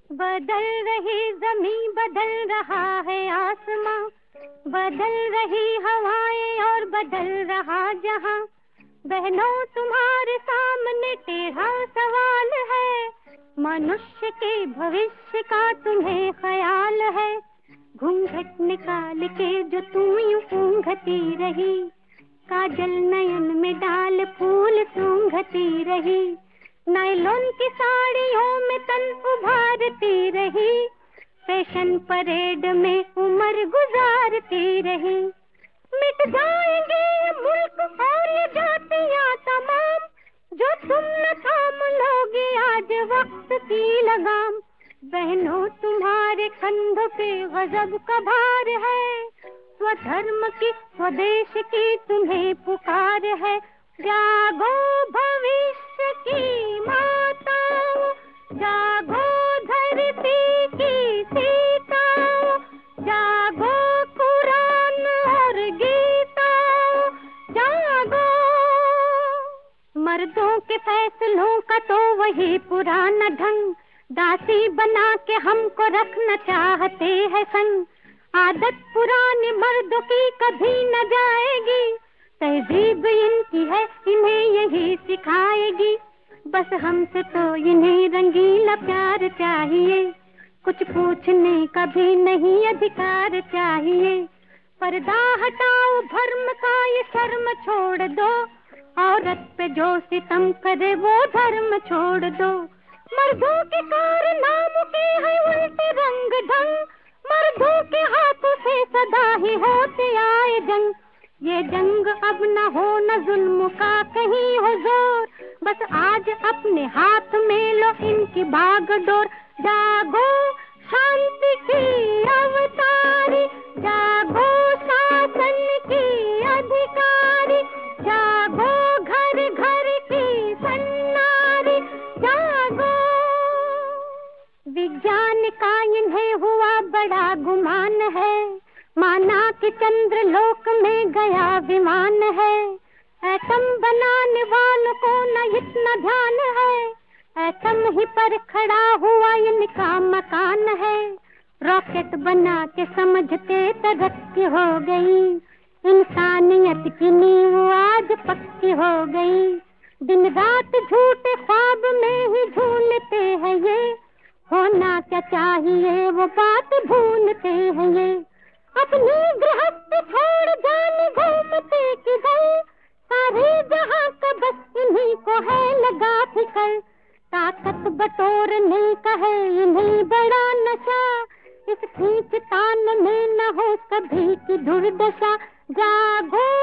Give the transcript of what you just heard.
बदल रही जमीन, बदल रहा है आसमां, बदल रही हवाएं और बदल रहा जहां। बहनों तुम्हारे सामने टेढ़ा सवाल है, मनुष्य के भविष्य का तुम्हें ख्याल है? घूंघट निकाल के जो तू यूं ऊंघती रही, काजल नयन में डाल फूल सूंघती रही, नायलॉन की साड़ियों में तन उभारती रही, फैशन परेड में उम्र गुजारती रही। मिट जाएंगे ये मुल्क और ये जातियां तमाम, जो तुम न थाम लोगे आज वक्त की लगाम। बहनों तुम्हारे कंधों पे गजब का भार है, स्वधर्म की स्वदेश की तुम्हें पुकार है। जागो भविष्य की माताओं, जागो धरती की सीताओं, जागो कुरान और गीताओं, जागो। मर्दों के फैसलों का तो वही पुराना ढंग, दासी बना के हमको रखना चाहते हैं संग। आदत पुराने मर्दों की कभी न जाएगी, तहजीब इनकी है इन्हें यही सिखाएगी। बस हमसे तो इन्हें रंगीला प्यार चाहिए, कुछ पूछने का भी नहीं अधिकार चाहिए। पर्दा हटाओ भर्म का ये शर्म छोड़ दो, औरत पे जो सितम करे वो धर्म छोड़ दो। मर्दों के कारनामों के है उल्टे रंग ढंग, मर्दों के हाथों से सदा ही होते आए जंग। ये जंग अब न हो न जुल्म का कहीं हो जोर, बस आज अपने हाथ में लो इनकी बागडोर। जागो शांति की अवतारी, जागो शासन की अधिकारी, जागो घर घर की सन्नारी, जागो। विज्ञान का इन्हें हुआ बड़ा गुमान है, माना कि चंद्र लोक में गया विमान है। एटम बनाने वालों को न इतना ध्यान है, एटम ही पर खड़ा हुआ इनका मकान है। रॉकेट बना के समझते तरक्की हो गई, इंसानियत की नींव आज पक्की हो गई। दिन रात झूठे ख्वाब में ही झूलते हैं ये, होना क्या चाहिए वो बात भूलते हैं ये। अपनी गृहस्थ छोड़ जाने घूमते किधर, सारे जहां का बस इन्हीं को है लगा फिकर। ताकत बटोरने का है इन्हीं बड़ा नशा, इस खींच तान में न हो कभी की दुर्दशा। जागो